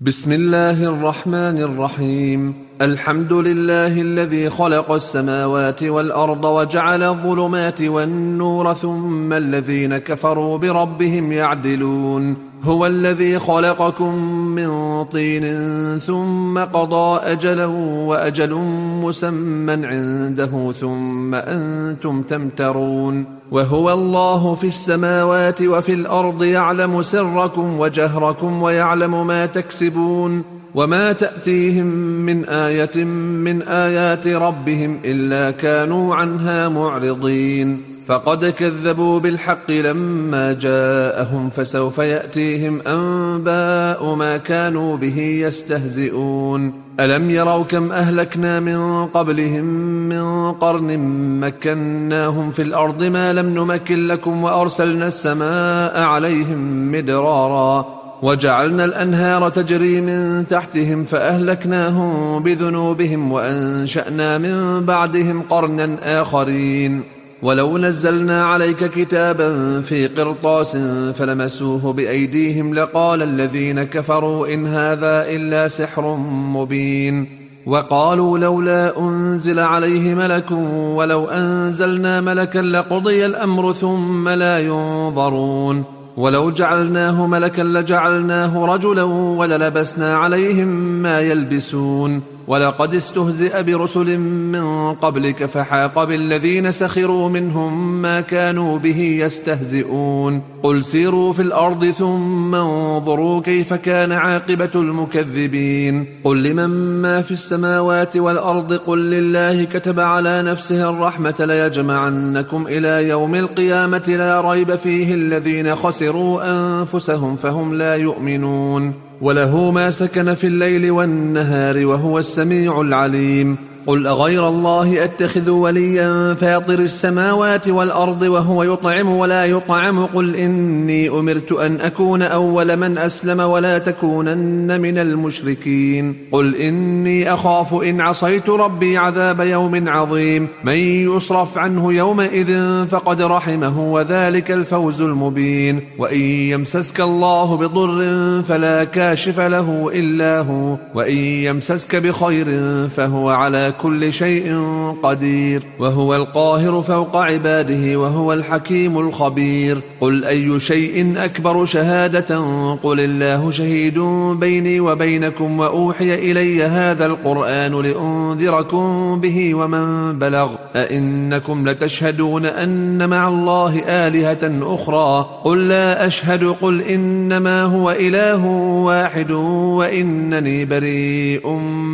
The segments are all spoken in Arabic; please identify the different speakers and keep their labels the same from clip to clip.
Speaker 1: بسم الله الرحمن الرحيم. الحمد لله الذي خلق السماوات والأرض وجعل الظلمات والنور ثم الذين كفروا بربهم يعدلون. هو الذي خلقكم من طين ثم قضى أجلا وأجل مسمى عنده ثم أنتم تمترون. وهو الله في السماوات وفي الأرض يعلم سركم وجهركم ويعلم ما تكسبون. وما تأتيهم من آية من آيات ربهم إلا كانوا عنها معرضين. فقد كذبوا بالحق لما جاءهم فسوف يأتيهم أنباء ما كانوا به يستهزئون. ألم يروا كم أهلكنا من قبلهم من قرن مكناهم في الأرض ما لم نمكن لكم وأرسلنا السماء عليهم مدرارا وجعلنا الأنهار تجري من تحتهم فأهلكناهم بذنوبهم وأنشأنا من بعدهم قرنا آخرين. ولو نزلنا عليك كتابا في قرطاس فلمسوه بأيديهم لقال الذين كفروا إن هذا إلا سحر مبين. وقالوا لولا أنزل عليه ملك ولو أنزلنا ملكا لقضي الأمر ثم لا ينظرون. ولو جعلناه ملكا لجعلناه رجلا وللبسنا عليهم ما يلبسون. ولقد استهزئ برسل من قبلك فحاق بالذين سخروا منهم ما كانوا به يستهزئون. قل سيروا في الأرض ثم انظروا كيف كان عاقبة المكذبين. قل لمن ما في السماوات والأرض قل لله كتب على نفسه الرحمة ليجمعنكم إلى يوم القيامة لا ريب فيه الذين خسروا أنفسهم فهم لا يؤمنون. وله ما سكن في الليل والنهار وهو السميع العليم. قل أغير الله أتخذ وليا فاطر السماوات والأرض وهو يطعم ولا يطعم قل إني أمرت أن أكون أول من أسلم ولا تكونن من المشركين. قل إني أخاف إن عصيت ربي عذاب يوم عظيم. من يصرف عنه يومئذ فقد رحمه وذلك الفوز المبين. وإن يمسسك الله بضر فلا كاشف له إلا هو وإن يمسسك بخير فهو على كل شيء قدير. وهو القاهر فوق عباده وهو الحكيم الخبير. قل أي شيء أكبر شهادة قل الله شهيد بيني وبينكم وأوحي إلي هذا القرآن لأنذركم به ومن بلغ أئنكم لتشهدون أن مع الله آلهة أخرى قل لا أشهد قل إنما هو إله واحد وإنني بريء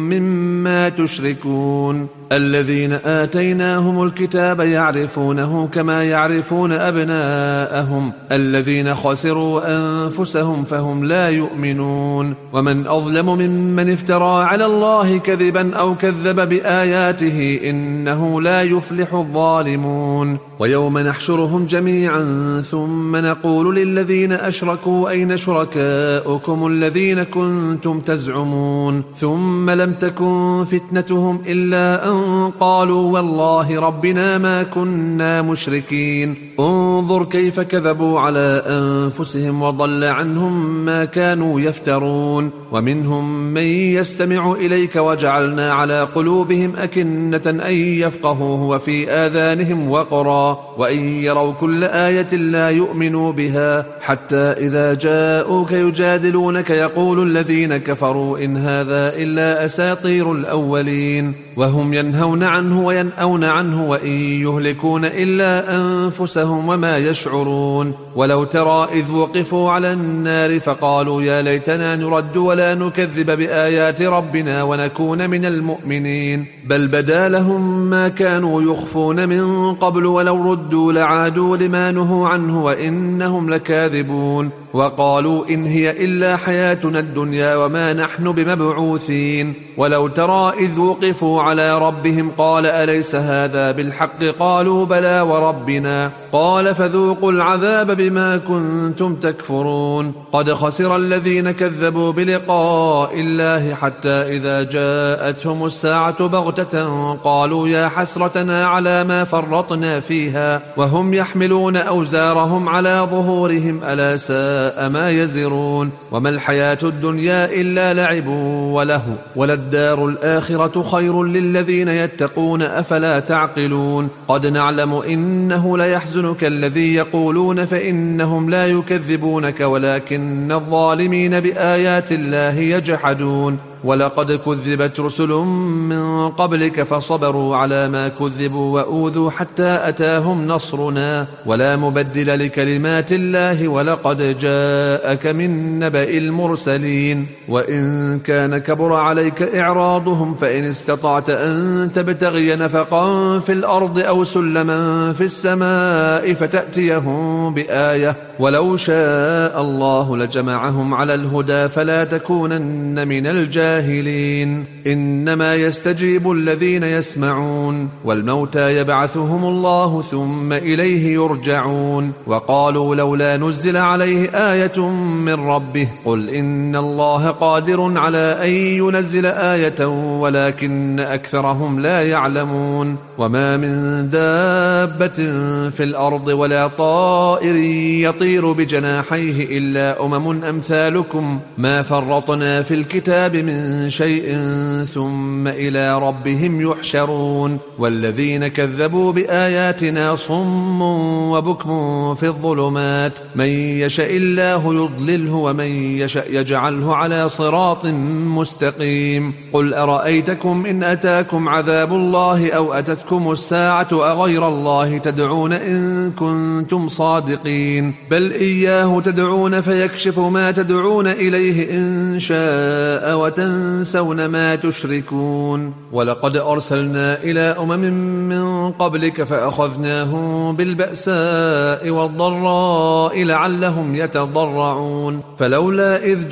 Speaker 1: مما تشركون. الذين آتيناهم الكتاب يعرفونه كما يعرفون أبناءهم الذين خسروا أنفسهم فهم لا يؤمنون. ومن أظلم ممن افترى على الله كذبا أو كذب بآياته إنه لا يفلح الظالمون. ويوم نحشرهم جميعا ثم نقول للذين أشركوا أين شركاؤكم الذين كنتم تزعمون ثم لم تكن فتنتهم إلا أن قالوا والله ربنا ما كنا مشركين. انظر كيف كذبوا على أنفسهم وضل عنهم ما كانوا يفترون. ومنهم من يستمع إليك وجعلنا على قلوبهم أكنة أن يفقهوه وفي آذانهم وقرا وإن يروا كل آية لا يؤمنوا بها حتى إذا جاءوك يجادلونك يقول الذين كفروا إن هذا إلا أساطير الأولين. وهم ينهون عنه وينأون عنه وإن يهلكون إلا أنفسهم وما يشعرون. ولو ترى إذ وقفوا على النار فقالوا يا ليتنا نرد ولا نكذب بآيات ربنا ونكون من المؤمنين بل بدا لهم ما كانوا يخفون من قبل ولو ردوا لعادوا لما نهوا عنه وإنهم لكاذبون. وقالوا إن هي إلا حياتنا الدنيا وما نحن بمبعوثين. ولو ترى إذ وقفوا على ربهم قال أليس هذا بالحق قالوا بلى وربنا قال فذوقوا العذاب بما كنتم تكفرون. قد خسر الذين كذبوا بلقاء الله حتى إذا جاءتهم الساعة بغتة قالوا يا حسرتنا على ما فرطنا فيها وهم يحملون أوزارهم على ظهورهم ألا ساء ما يزرون. وما الحياة الدنيا إلا لعب وله وللدار الآخرة خير للذين يتقون أفلا تعقلون. قد نعلم إنه ليحزنك الذي يقولون فإنهم لا يكذبونك ولكن الظالمين بآيات الله يجحدون. ولقد كذبت رسل من قبلك فصبروا على ما كذبوا وأوذوا حتى أتاهم نصرنا ولا مبدل لكلمات الله ولقد جاءك من نبأ المرسلين. وإن كان كبر عليك إعراضهم فإن استطعت أن تبتغي نفقا في الأرض أو سلما في السماء فتأتيهم بآية ولو شاء الله لجمعهم على الهدى فلا تكونن من الجاهلين. إنما يستجيب الذين يسمعون والموتى يبعثهم الله ثم إليه يرجعون. وقالوا لولا نزل عليه آية من ربه قل إن الله قادر على أن ينزل آية ولكن أكثرهم لا يعلمون. وما من دابة في الأرض ولا طائر يطير بجناحيه إلا أمم أمثالكم ما فرطنا في الكتاب من شيء ثم إلى ربهم يحشرون. والذين كذبوا بآياتنا صم وبكم في الظلمات من يشاء الله يضلله ومن يشاء يجعله على صراط مستقيم. قل أرأيتكم إن أتاكم عذاب الله أو أتتكم الساعة أغير الله تدعون إن كنتم صادقين بل إياه تدعون فيكشف ما تدعون إليه إن شاء وتنسون ما تشركون. ولقد أرسلنا إلى أمم من قبلك فأخذناهم بالبأساء والضراء لعلهم يتضرعون فلولا إذ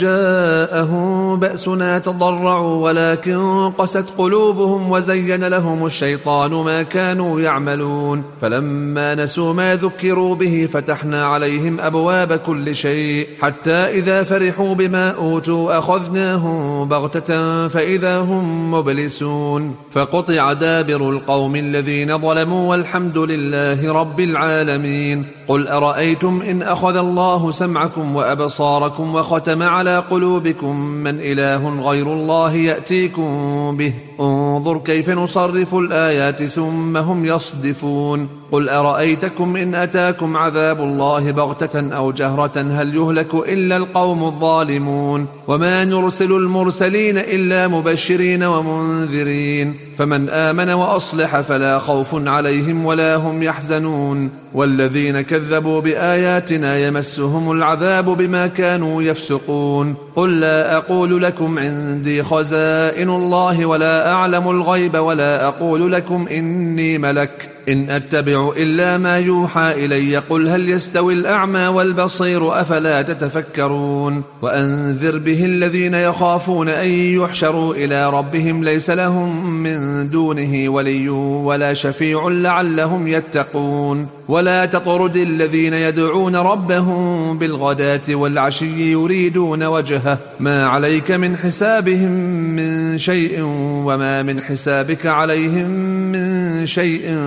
Speaker 1: جاءهم بأسنا تضرعوا ولكن قست قلوبهم وزين لهم الشيطان ما كانوا يعملون. فلما نسوا ما ذكروا به فتحنا عليهم أبواب كل شيء حتى إذا فرحوا بما أوتوا أخذناهم بغتة فإذا هم مبلسون. فقطع دابر القوم الذين ظلموا والحمد لله رب العالمين. قل أرأيتم إن أخذ الله سمعكم وأبصاركم وختم على قلوبكم من إله غير الله يأتيكم به انظر كيف نصرف الآيات ثم هم يصدفون. قل أرأيتكم إن أتاكم عذاب الله بغتة أو جهرة هل يهلك إلا القوم الظالمون. وما نرسل المرسلين إلا مبشرين ومنذرين فمن آمن وأصلح فلا خوف عليهم ولا هم يحزنون. والذين كذبوا بآياتنا يمسهم العذاب بما كانوا يفسقون. قل لا أقول لكم عندي خزائن الله ولا أعلم الغيب ولا أقول لكم إني ملك إن أتبع إلا ما يوحى إلي قل هل يستوي الأعمى والبصير أفلا تتفكرون. وأنذر به الذين يخافون أن يحشروا إلى ربهم ليس لهم من دونه ولي ولا شفيع لعلهم يتقون. ولا تطرد الذين يدعون ربهم بالغداة والعشي يريدون وجهه ما عليك من حسابهم من شيء وما من حسابك عليهم من شيء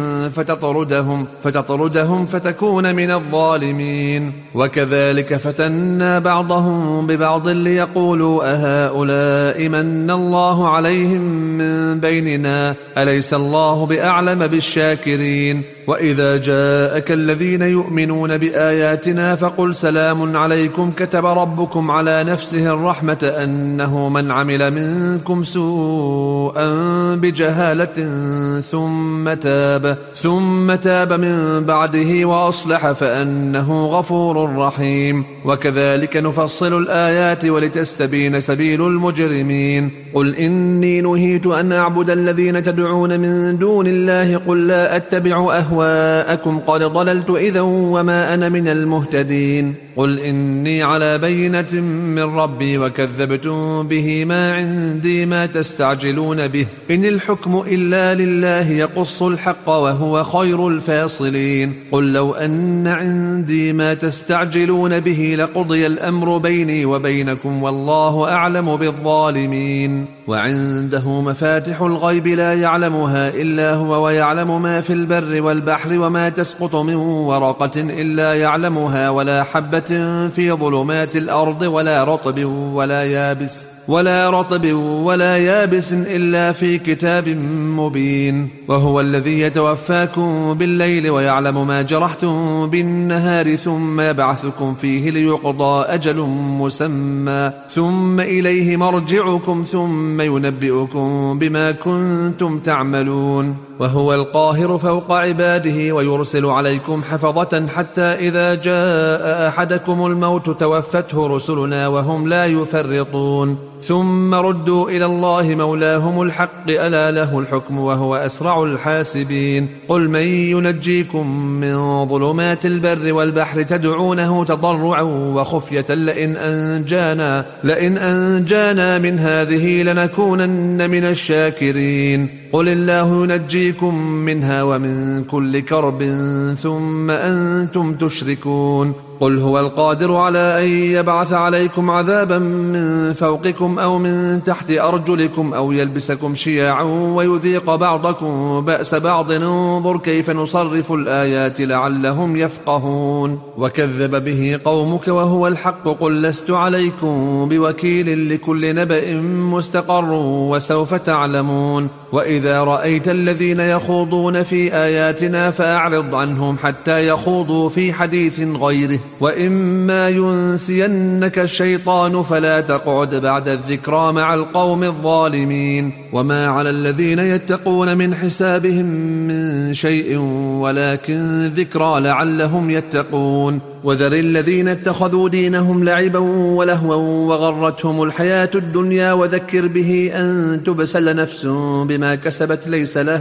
Speaker 1: فتطردهم فتكون من الظالمين. وكذلك فتنا بعضهم ببعض ليقولوا أهؤلاء من الله عليهم من بيننا أليس الله بأعلم بالشاكرين. وإذا جاءك الذين يؤمنون بآياتنا فقل سلام عليكم كتب ربكم على نفسه الرحمة أنه من عمل منكم سوءا بجهالة ثم تاب من بعده وأصلح فأنه غفور رحيم. وكذلك نفصل الآيات ولتستبين سبيل المجرمين. قل إني نهيت أن أعبد الذين تدعون من دون الله قل لا أتبع أهواءكم قد ضللت إذا وما أنا من المهتدين. قل إني على بينة من ربي وكذبتم به ما عندي ما تستعجلون به إن الحكم إلا لله يقص الحق وهو خير الفاصلين قل لو أن عندي ما تستعجلون به لقضي الأمر بيني وبينكم والله أعلم بالظالمين وعنده مفاتح الغيب لا يعلمها إلا هو ويعلم ما في البر والبحر وما تسقط من ورقة إلا يعلمها ولا حبة في ظلمات الأرض ولا رطب ولا يابس إلا في كتاب مبين وهو الذي يتوفاكم بالليل ويعلم ما جرحتم بالنهار ثم يبعثكم فيه ليقضى أجل مسمى ثم إليه مرجعكم ثم ينبئكم بما كنتم تعملون وهو القاهر فوق عباده ويرسل عليكم حفظة حتى إذا جاء أحدكم الموت توفته رسلنا وهم لا يفرطون ثم ردوا إلى الله مولاهم الحق ألا له الحكم وهو أسرع الحاسبين قل من ينجيكم من ظلمات البر والبحر تدعونه تضرعا وخفية لئن أنجانا من هذه لنكونن من الشاكرين قل الله ينجيكم منها ومن كل كرب ثم أنتم تشركون قل هو القادر على أن يبعث عليكم عذابا من فوقكم أو من تحت أرجلكم أو يلبسكم شيعا ويذيق بعضكم بأس بعض انظر كيف نصرف الآيات لعلهم يفقهون وكذب به قومك وهو الحق قل لست عليكم بوكيل لكل نبأ مستقر وسوف تعلمون وإذا رأيت الذين يخوضون في آياتنا فأعرض عنهم حتى يخوضوا في حديث غيره وإما ينسينك الشيطان فلا تقعد بعد الذكرى مع القوم الظالمين وما على الذين يتقون من حسابهم من شيء ولكن ذكرى لعلهم يتقون وذر الذين اتخذوا دينهم لعبا ولهوا وغرتهم الحياة الدنيا وذكر به أن تبسل نفس بما كسبت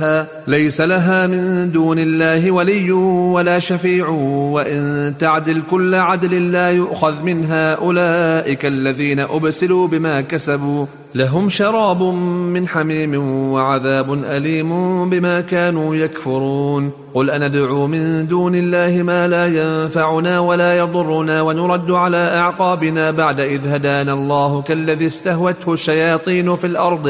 Speaker 1: ليس لها من دون الله ولي ولا شفيع وإن تعدل كل عدل لا يؤخذ منها أولئك الذين أبسلوا بما كسبوا لهم شراب من حميم وعذاب أليم بما كانوا يكفرون قل أندعو من دون الله ما لا ينفعنا ولا يضرنا ونرد على أعقابنا بعد إذ هدانا الله كالذي استهوته الشياطين في الأرض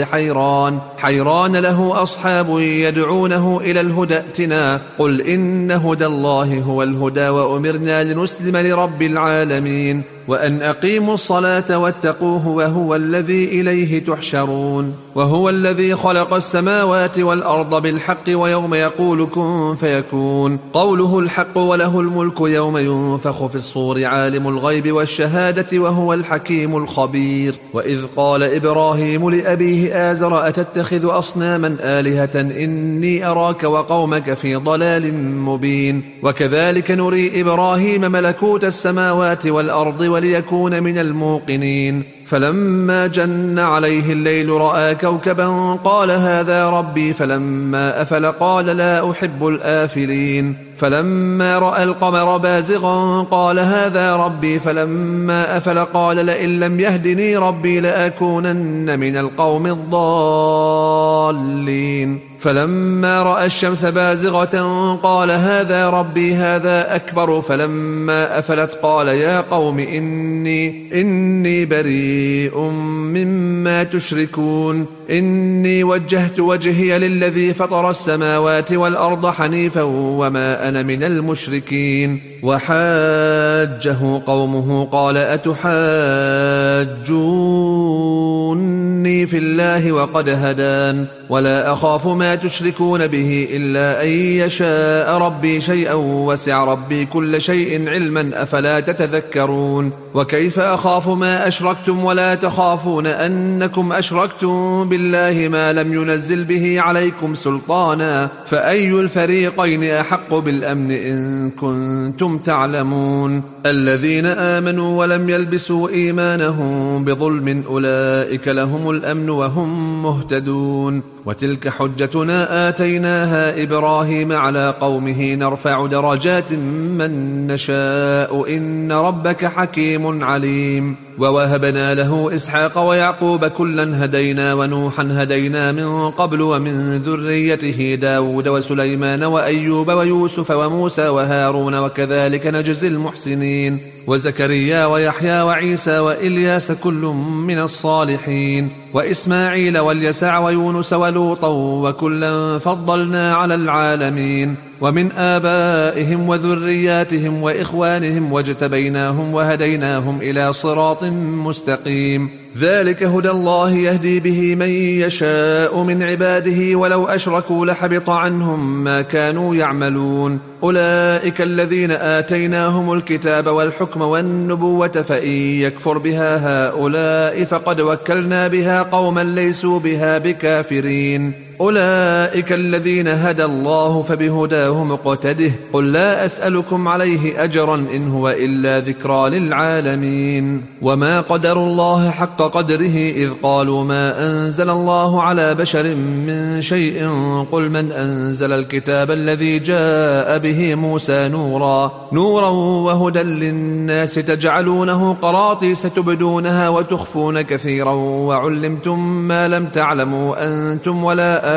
Speaker 1: حيران له أصحاب يدعونه إلى الهدى ائتنا قل إن هدى الله هو الهدى وأمرنا لنسلم لرب العالمين وأن أقيموا الصلاة واتقوه وهو الذي إليه تحشرون وهو الذي خلق السماوات والأرض بالحق ويوم يقول كن فيكون قوله الحق وله الملك يوم ينفخ في الصور عالم الغيب والشهادة وهو الحكيم الخبير وإذ قال إبراهيم لأبيه آزر أتتخذ أصناما آلهة إني أراك وقومك في ضلال مبين وكذلك نري إبراهيم ملكوت السماوات والأرض وليكون من الموقنين فلما جن عليه الليل رأى كوكبا قال هذا ربي فلما أفل قال لا أحب الآفلين فلما رأى القمر بازغا قال هذا ربي فلما أفل قال لئن لم يهدني ربي لأكونن من القوم الضالين فلما رأى الشمس بازغة قال هذا ربي هذا أكبر فلما أفلت قال يا قوم إني بريء مما تشركون إني وجهت وجهي للذي فطر السماوات والأرض حنيفا وما أنا من المشركين وحاجه قومه قال أتحاجوني في الله وقد هدان ولا أخاف ما تشركون به إلا أن يشاء ربي شيئا وسع ربي كل شيء علما أفلا تتذكرون وكيف أخاف ما أشركتم ولا تخافون أنكم أشركتم بالله ما لم ينزل به عليكم سلطانا فأي الفريقين أحق بالأمن إن كنتم تعلمون الذين آمنوا ولم يلبسوا إيمانهم بظلم أولئك لهم الأمن الأمن وهم مهتدون. وتلك حجتنا آتيناها إبراهيم على قومه نرفع درجات من نشاء إن ربك حكيم عليم. ووهبنا له إسحاق ويعقوب كلا هدينا ونوحا هدينا من قبل ومن ذريته داود وسليمان وأيوب ويوسف وموسى وهارون وكذلك نجزي المحسنين. وزكريا ويحيى وعيسى وإلياس كل من الصالحين. وإسماعيل واليسع ويونس ولوطا وكلا فضلنا على العالمين. ومن آبائهم وذرياتهم وإخوانهم واجتبيناهم وهديناهم إلى صراط مستقيم. ذلك هدى الله يهدي به من يشاء من عباده ولو أشركوا لحبط عنهم ما كانوا يعملون. أولئك الذين آتيناهم الكتاب والحكم والنبوة فإن يكفر بها هؤلاء فقد وكلنا بها قوما ليسوا بها بكافرين. أولئك الذين هدى الله فبهداه مقتده. قل لا أسألكم عليه أجرا إن هو إلا ذكرى للعالمين. وما قدروا الله حق قدره إذ قالوا ما أنزل الله على بشر من شيء. قل من أنزل الكتاب الذي جاء به موسى نورا وهدى للناس تجعلونه قراطيس تبدونها وتخفون كثيرا وعلمتم ما لم تعلموا أنتم ولا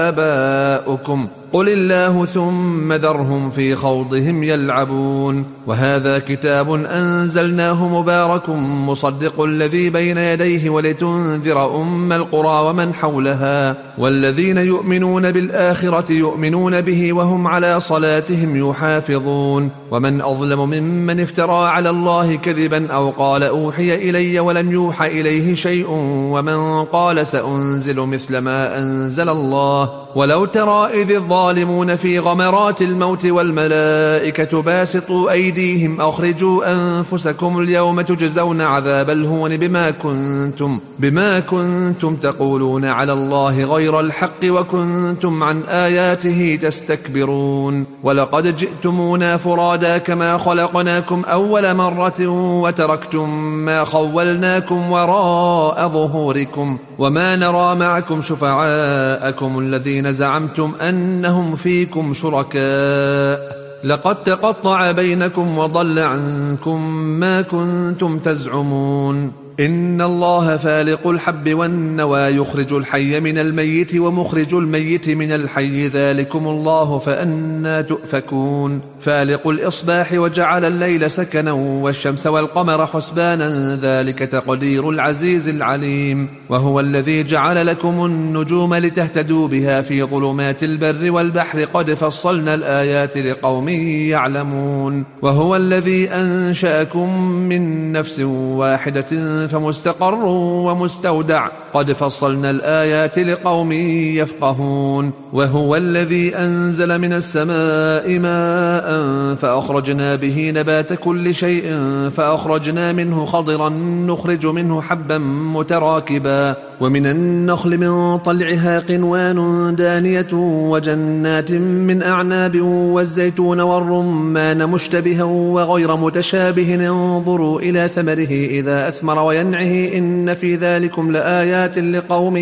Speaker 1: آباؤكم قل الله ثم ذرهم في خوضهم يلعبون. وهذا كتاب أنزلناه مبارك مصدق الذي بين يديه ولتنذر أم القرى ومن حولها. والذين يؤمنون بالآخرة يؤمنون به وهم على صلاتهم يحافظون. ومن أظلم ممن افترى على الله كذبا أو قال أوحي إلي ولم يوحى إليه شيء ومن قال سأنزل مثل ما أنزل الله. ولو ترى إذ الظالمون في غمرات الموت والملائكة باسطوا أيديهم أخرجوا أنفسكم اليوم تجزون عذاب الهون بما كنتم تقولون على الله غير الحق وكنتم عن آياته تستكبرون. ولقد جئتمونا فرادا كما خلقناكم أول مرة وتركتم ما خولناكم وراء ظهوركم وما نرى معكم شفعاءكم الذين زعمتم أنهم فيكم شركاء لقد تقطع بينكم وضل عنكم ما كنتم تزعمون. إن الله فالق الحب والنوى يخرج الحي من الميت ومخرج الميت من الحي ذلكم الله فأنى تؤفكون. فالق الإصباح وجعل الليل سكنا والشمس والقمر حسبانا ذلك تقدير العزيز العليم. وهو الذي جعل لكم النجوم لتهتدوا بها في ظلمات البر والبحر قد فصلنا الآيات لقوم يعلمون. وهو الذي أنشأكم من نفس واحدة فمستقر ومستودع قد فصلنا الآيات لقوم يفقهون. وهو الذي أنزل من السماء ماء فأخرجنا به نبات كل شيء فأخرجنا منه خضرا نخرج منه حبا متراكبا ومن النخل من طلعها قنوان دانية وجنات من أعناب والزيتون والرمان مشتبها وغير متشابه انظروا إلى ثمره إذا أثمر وينعه إن في ذلكم لآيات لقوم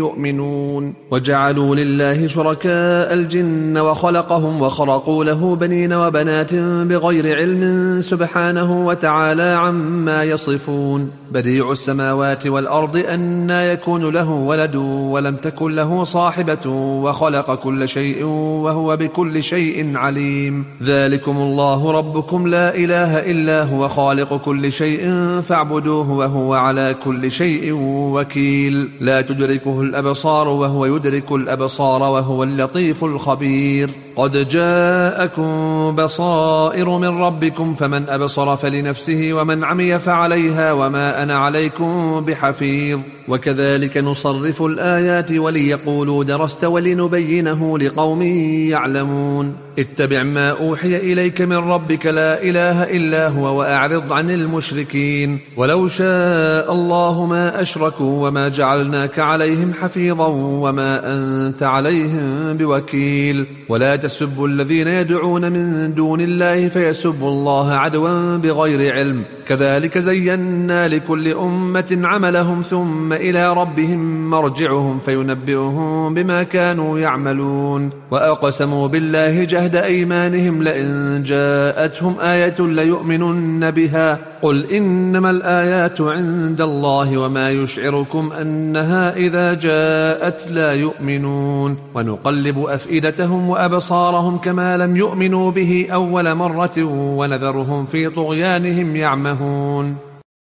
Speaker 1: يؤمنون. وجعلوا لله شركاء الجن وخلقهم وخرقوا له بنين وبنات بغير علم سبحانه وتعالى عما يصفون. بديع السماوات والأرض أنى يكون له ولد ولم تكن له صاحبة وخلق كل شيء وهو بكل شيء عليم. ذلكم الله ربكم لا إله إلا هو خالق كل شيء فاعبدوه وهو على كل شيء وكيل. لا تدركه الأبصار وهو يدرك الأبصار وهو اللطيف الخبير. قد جاءكم بصائر من ربكم فمن أبصر فلنفسه ومن عمي فعليها وما أنا عليكم بحفيظ. وكذلك نصرف الآيات وليقولوا درست ولنبينه لقوم يعلمون. اتبع ما أوحي إليك من ربك لا إله إلا هو وأعرض عن المشركين. ولو شاء الله ما أشركوا وما جعلناك عليهم حفيظا وما أنت عليهم بوكيل. ولا تسبوا الذين يدعون من دون الله فيسبوا الله عدوا بغير علم كذلك زينا لكل أمة عملهم ثم إلى ربهم مرجعهم فينبئهم بما كانوا يعملون. وأقسموا بالله جهد أيمانهم لئن جاءتهم آية ليؤمنن بها قل إنما الآيات عند الله وما يشعركم أنها إذا جاءت لا يؤمنون. ونقلب أفئدتهم وأبصارهم كما لم يؤمنوا به أول مرة ونذرهم في طغيانهم يعمهون.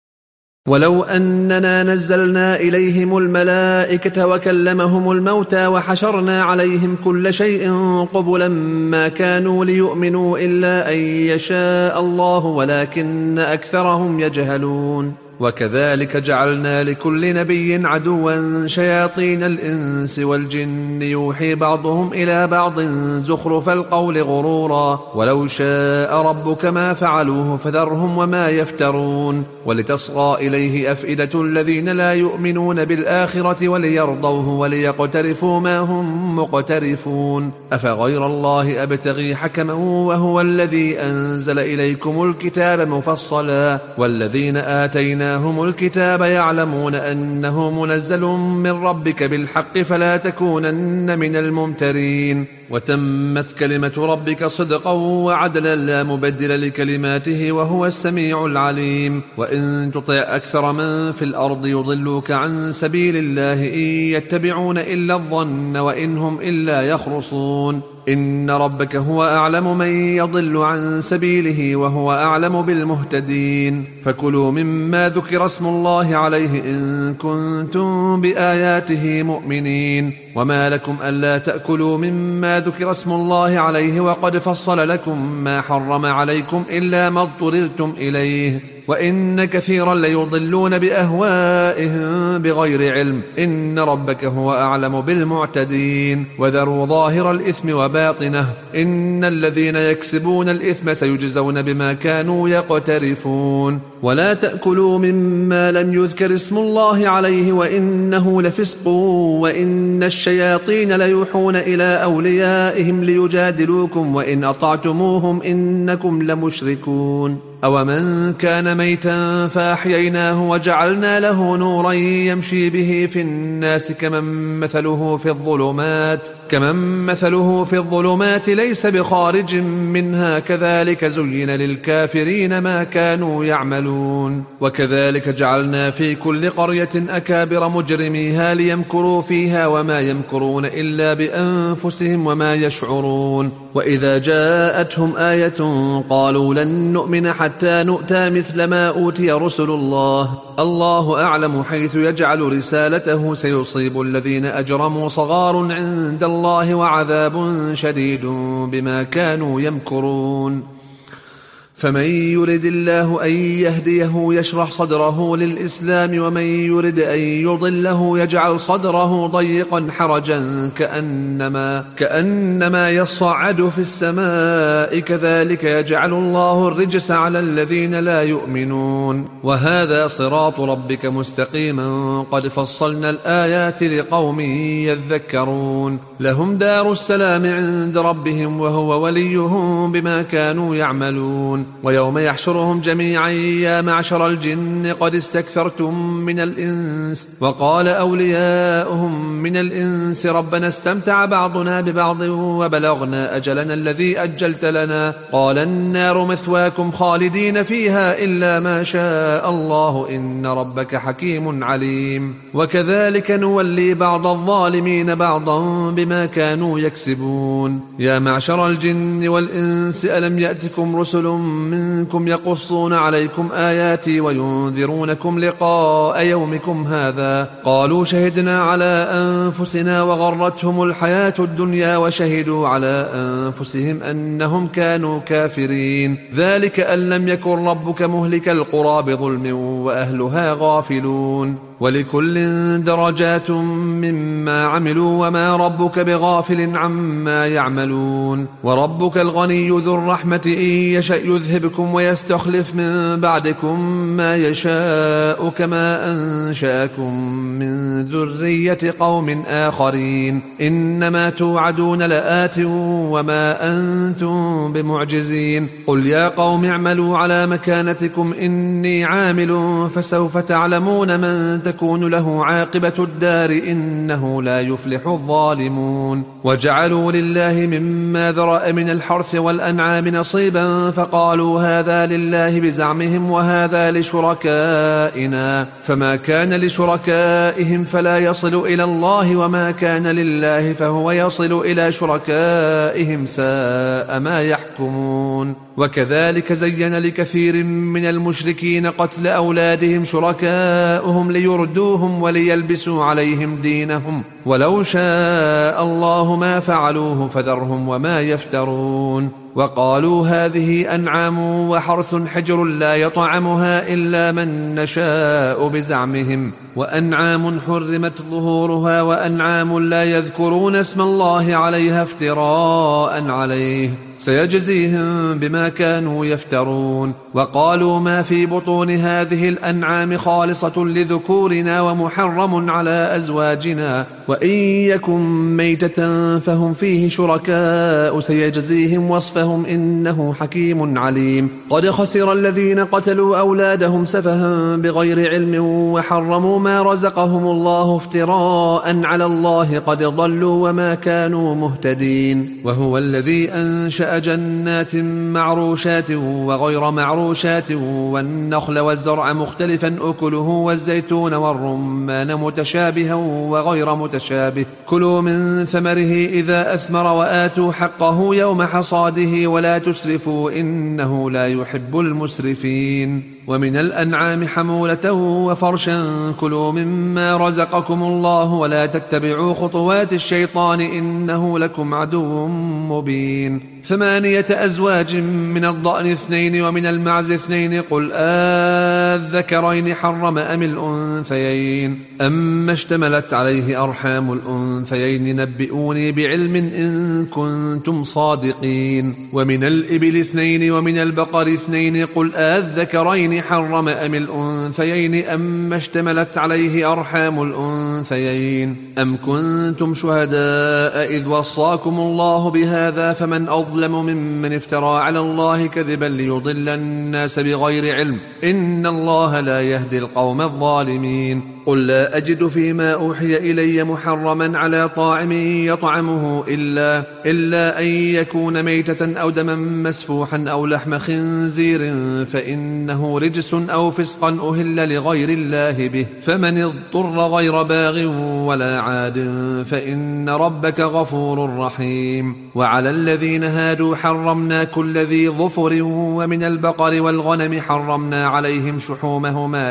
Speaker 1: ولو أننا نزلنا إليهم الملائكة وكلمهم الموتى وحشرنا عليهم كل شيء قبلا ما كانوا ليؤمنوا إلا أن يشاء الله ولكن أكثرهم يجهلون. وكذلك جعلنا لكل نبي عدوا شياطين الإنس والجن يوحي بعضهم إلى بعض زخرف القول غرورا ولو شاء ربك ما فعلوه فذرهم وما يفترون. ولتصغى إليه أفئدة الذين لا يؤمنون بالآخرة وليرضوه وليقترفوا ما هم مقترفون. أفغير الله أبتغي حكما وهو الذي أنزل إليكم الكتاب مفصلا والذين آتيناهم الكتاب يعلمون أنه منزل من ربك بالحق فلا تكونن من الممترين. وتمت كلمة ربك صدقا وعدلا لا مبدل لكلماته وهو السميع العليم. وإن تطع أكثر من في الأرض يضلوك عن سبيل الله إن يتبعون إلا الظن وإن هم إلا يخرصون. إن ربك هو أعلم من يضل عن سبيله وهو أعلم بالمهتدين. فكلوا مما ذكر اسم الله عليه إن كنتم بآياته مؤمنين. وما لكم ألا تأكلوا مما ذكر اسم الله عليه وقد فصل لكم ما حرم عليكم إلا ما اضطررتم إليه وإن كثيرا ليضلون بأهوائهم بغير علم إن ربك هو أعلم بالمعتدين. وذروا ظاهر الإثم وباطنه إن الذين يكسبون الإثم سيجزون بما كانوا يقترفون. ولا تأكلوا مما لم يذكر اسم الله عليه وإنه لفسق وإن الشياطين ليوحون إلى أوليائهم ليجادلوكم وإن أطعتموهم إنكم لمشركون. أومن كان ميتا فأحييناه وجعلنا له نورا يمشي به في الناس كمن مثله في الظلمات ليس بخارج منها كذلك زين للكافرين ما كانوا يعملون. وكذلك جعلنا في كل قرية أكابر مجرميها ليمكروا فيها وما يمكرون إلا بأنفسهم وما يشعرون. وإذا جاءتهم آية قالوا لن نؤمن حتى نؤتى مثل ما أوتي رسل الله أعلم حيث يجعل رسالته سيصيب الذين أجرموا صغار عند الله وعذاب شديد بما كانوا يمكرون. فمن يرد الله أن يهديه يشرح صدره للإسلام ومن يرد أن يضله يجعل صدره ضيقا حرجا كأنما يصعد في السماء كذلك يجعل الله الرجس على الذين لا يؤمنون. وهذا صراط ربك مستقيما قد فصلنا الآيات لقوم يذكرون. لهم دار السلام عند ربهم وهو وليهم بما كانوا يعملون. ويوم يحشرهم جميعا يا معشر الجن قد استكثرتم من الإنس وقال أولياؤهم من الإنس ربنا استمتع بعضنا ببعض وبلغنا أجلنا الذي أجلت لنا قال النار مثواكم خالدين فيها إلا ما شاء الله إن ربك حكيم عليم. وكذلك نولي بعض الظالمين بعضا بما كانوا يكسبون. يا معشر الجن والإنس ألم يأتكم رسل منكم يقصون عليكم آياتي وينذرونكم لقاء يومكم هذا قالوا شهدنا على أنفسنا وغرتهم الحياة الدنيا وشهدوا على أنفسهم أنهم كانوا كافرين. ذلك أن لم يكن ربك مهلك القرى بظلم وأهلها غافلون. ولكل درجات مما عملوا وما ربك ربك بغافل عما يعملون وربك الغني ذو الرحمة إن يشأ يذهبكم ويستخلف من بعدكم ما يشاء كما أنشأكم من ذرية قوم آخرين إنما توعدون لآت وما أنتم بمعجزين قل يا قوم اعملوا على مكانتكم إني عامل فسوف تعلمون من تكون له عاقبة الدار إنه لا يفلح الظالمون وجعلوا لله مما ذرأ من الحرث والأنعام نصيبا فقالوا هذا لله بزعمهم وهذا لشركائنا فما كان لشركائهم فلا يصل إلى الله وما كان لله فهو يصل إلى شركائهم ساء ما يحكمون وكذلك زين لكثير من المشركين قتل أولادهم شركاؤهم ليردوهم وليلبسوا عليهم دينهم ولو شاء الله ما فعلوه فذرهم وما يفترون وقالوا هذه أنعام وحرث حجر لا يطعمها إلا من نشاء بزعمهم وأنعام حرمت ظهورها وأنعام لا يذكرون اسم الله عليها افتراء عليه سيجزيهم بما كانوا يفترون وقالوا ما في بطون هذه الأنعام خالصة لذكورنا ومحرم على أزواجنا وإن يكن ميتة فهم فيه شركاء سيجزيهم وصفهم إنه حكيم عليم قد خسر الذين قتلوا أولادهم سفها بغير علم وحرموا ما رزقهم الله افتراء على الله قد ضلوا وما كانوا مهتدين وهو الذي أنشأ جنات معروشات وغير معروشات والنخل والزرع مختلفا أكله والزيتون والرمان متشابها وغير متشابه كلوا من ثمره إذا أثمر وآتوا حقه يوم حصاده ولا تسرفوا إنه لا يحب المسرفين ومن الأنعام حمولة وفرشا كلوا مما رزقكم الله ولا تتبعوا خطوات الشيطان إنه لكم عدو مبين 8 أزواج من الضأن 2 ومن المعز 2 قل الذكرين حرم أم الأنثيين أما اشتملت عليه أرحام الأنثيين نبئوني بعلم إن كنتم صادقين ومن الإبل 2 ومن البقر 2 قل الذكرين حرم أم الأنثيين أما اشتملت عليه أرحام الأنثيين أم كنتم شهداء إذ وصاكم الله بهذا فمن أظلم ممن افترى على الله كذبا ليضل الناس بغير علم إن الله لا يهدي القوم الظالمين قل لا أجد فيما أوحي إلي محرما على طاعم يطعمه إلا أن يكون ميتة أو دما مسفوحا أو لحم خنزير فإنه رجس أو فسقا أهل لغير الله به فمن اضطر غير باغ ولا عاد فإن ربك غفور رحيم وعلى الذين هادوا حرمنا كل ذي ظفر ومن البقر والغنم حرمنا عليهم شحومهما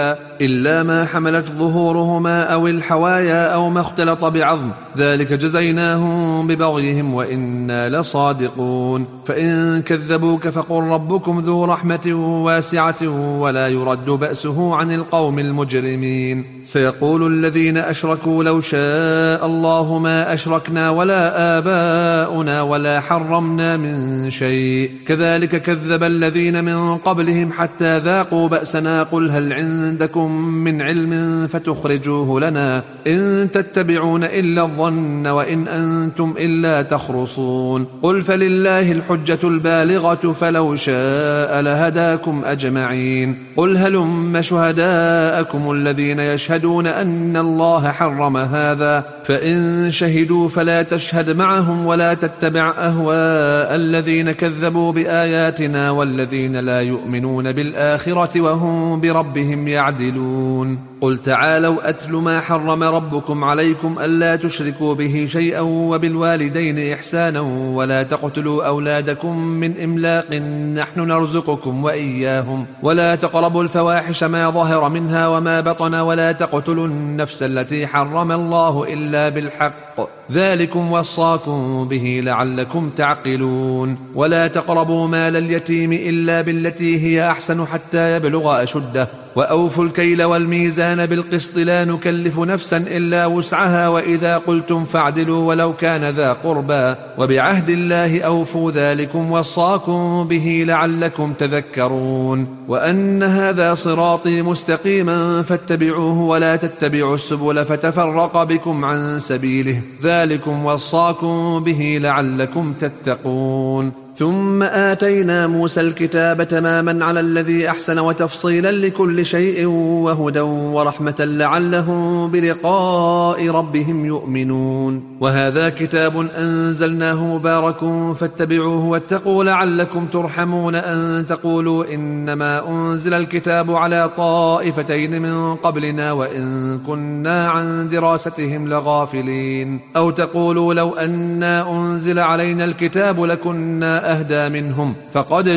Speaker 1: إلا ما حملت ظهورهما أو الحوايا أو ما اختلط بعظم ذلك جزيناهم ببغيهم وإنا لصادقون فإن كذبوك فقل ربكم ذو رحمة واسعة ولا يرد بأسه عن القوم المجرمين سيقول الذين أشركوا لو شاء الله ما أشركنا ولا آباؤنا ولا حرمنا من شيء كذلك كذب الذين من قبلهم حتى ذاقوا بأسنا قل هل عندكم من علم فتخرجوه لنا إن تتبعون إلا الظن وإن أنتم إلا تخرصون قل فلله الحجة البالغة فلو شاء لهداكم أجمعين قل هلم شهداءكم الذين يشهدون أن الله حرم هذا فإن شهدوا فلا تشهد معهم ولا تتبع أهواء الذين كذبوا بآياتنا والذين لا يؤمنون بالآخرة وهم بربهم يعدلون قل تعالوا أتل ما حرم ربكم عليكم ألا تشركوا به شيئا وبالوالدين إحسانا ولا تقتلوا أولادكم من إملاق نحن نرزقكم وإياهم ولا تقربوا الفواحش ما ظهر منها وما بطن ولا تقتلوا النفس التي حرم الله إلا بالحق ذلكم وصاكم به لعلكم تعقلون ولا تقربوا مال اليتيم إلا بالتي هي أحسن حتى يبلغ أشده وأوفوا الكيل والميزان بالقسط لا نكلف نفسا إلا وسعها وإذا قلتم فاعدلوا ولو كان ذا قربى وبعهد الله أوفوا ذلكم وصاكم به لعلكم تذكرون وأن هذا صراطي مستقيما فاتبعوه ولا تتبعوا السبل فتفرق بكم عن سبيله ذلكم وصاكم به لعلكم تتقون ثم آتينا موسى الكتاب تماما على الذي أحسن وتفصيلا لكل شيء وهدى ورحمة لعلهم بلقاء ربهم يؤمنون وهذا كتاب أنزلناه مبارك فاتبعوه واتقوا لعلكم ترحمون أن تقولوا إنما أنزل الكتاب على طائفتين من قبلنا وإن كنا عن دراستهم لغافلين أو تقولوا لو أنا أنزل علينا الكتاب لكنا أهدى منهم فقد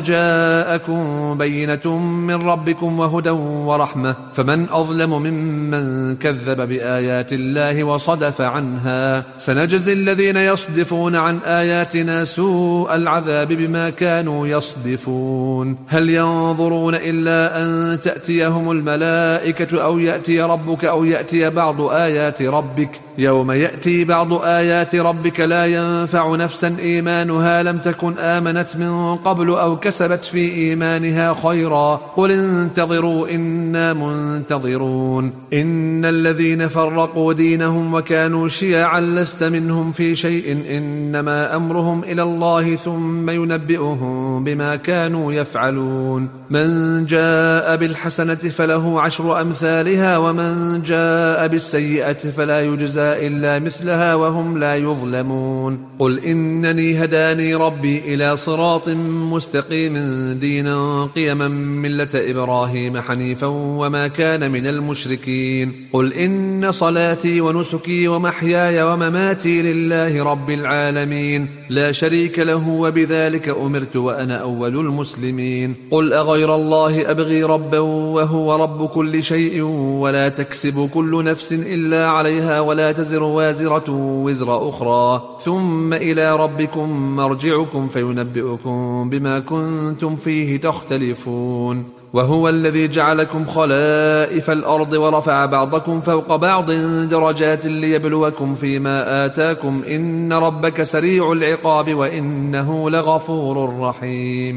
Speaker 1: جاءكم بينة من ربكم وهدى ورحمة فمن أظلم ممن كذب بآيات الله وصدف عنها سنجزي الذين يصدفون عن آياتنا سوء العذاب بما كانوا يصدفون هل ينظرون إلا أن تأتيهم الملائكة أو يأتي ربك أو يأتي بعض آيات ربك يوم يأتي بعض آيات ربك لا ينفع نفسا إيمانها لم تكن آمنت من قبل أو كسبت في إيمانها خيرا قل انتظروا إنا منتظرون إن الذين فرقوا دينهم وكانوا شيعا لست منهم في شيء إنما أمرهم إلى الله ثم ينبئهم بما كانوا يفعلون من جاء بالحسنة فله 10 أمثالها ومن جاء بالسيئة فلا يجزى إلا مثلها وهم لا يظلمون قل إنني هداني ربي إلى صراط مستقيم دينا قيما ملة إبراهيم حنيفا وما كان من المشركين قل إن صلاتي ونسكي ومحياي ومماتي لله رب العالمين لا شريك له وبذلك أمرت وأنا أول المسلمين قل أغير الله أبغي ربا وهو رب كل شيء ولا تكسب كل نفس إلا عليها ولا تزر وازرة وزر أخرى ثم إلى ربكم مرجعكم فينبئكم بما كنتم فيه تختلفون وهو الذي جعلكم خلائف الأرض ورفع بعضكم فوق بعض درجات ليبلوكم فيما آتاكم إن ربك سريع العقاب وإنه لغفور رحيم